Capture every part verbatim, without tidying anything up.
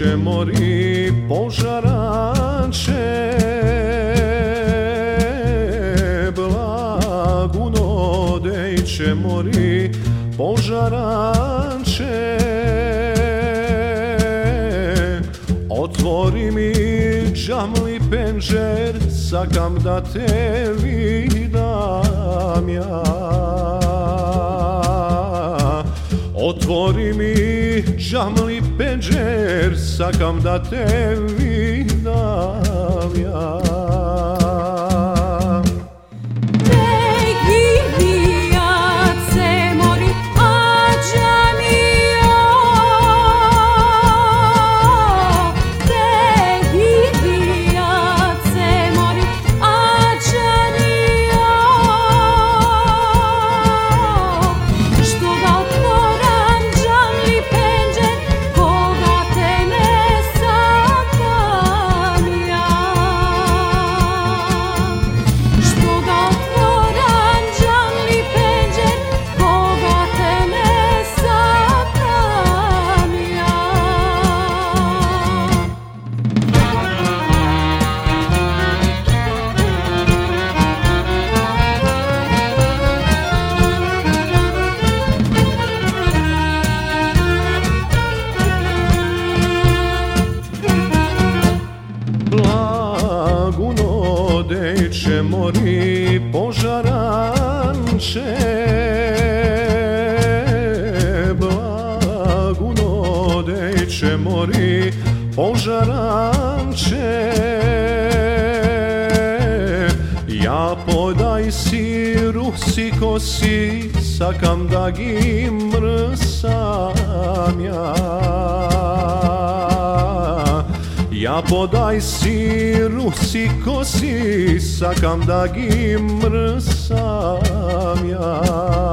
odejče mori požaranče, blaguno odejče mori požaranče. Otvori mi džamli penđer, sakam da te vidam ja. Otvori mi džamli penđer, sakam da te vidam ja. Odejče mori požaranče, blaguno odejče mori požaranče. Ja podaj si rusi kosi, sakam da gi mrsam ja. Ja podaj si rusi kosi, sakam da gi mrsam ja.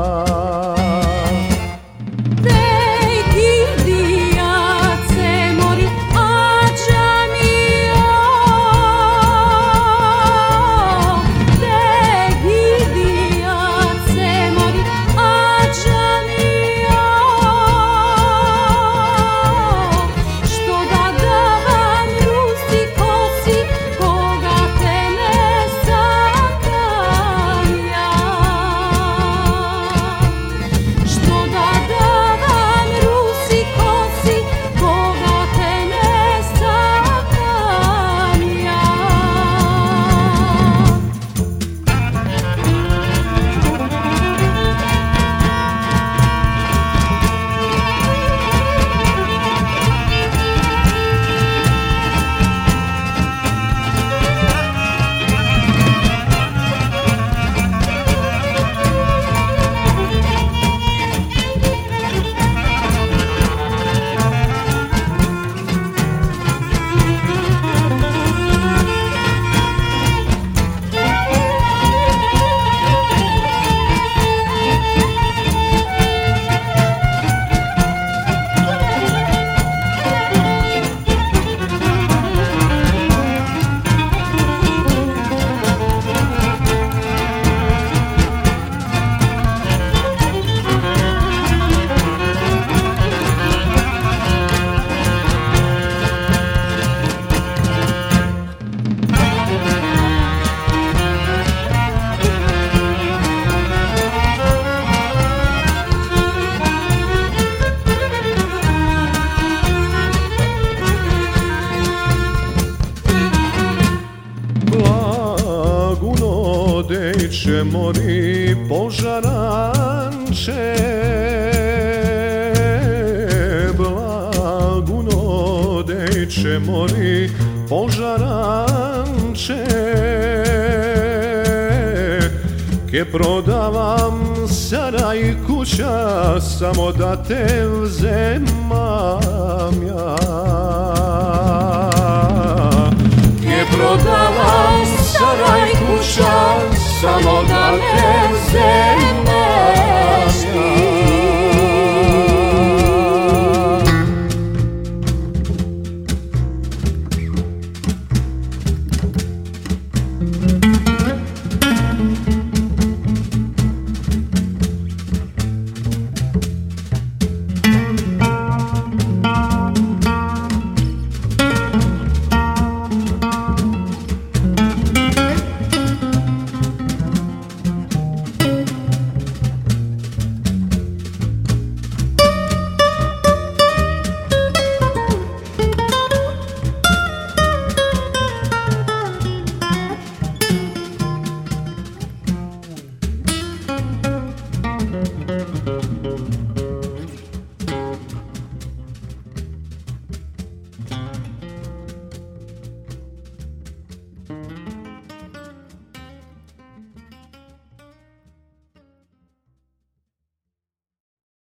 Odejče mori požaranče, blaguno odejče mori požaranče. Ke prodavam saraj kuća, samo da te vzemam ja. Ke prodavam saraj kuća, samo da te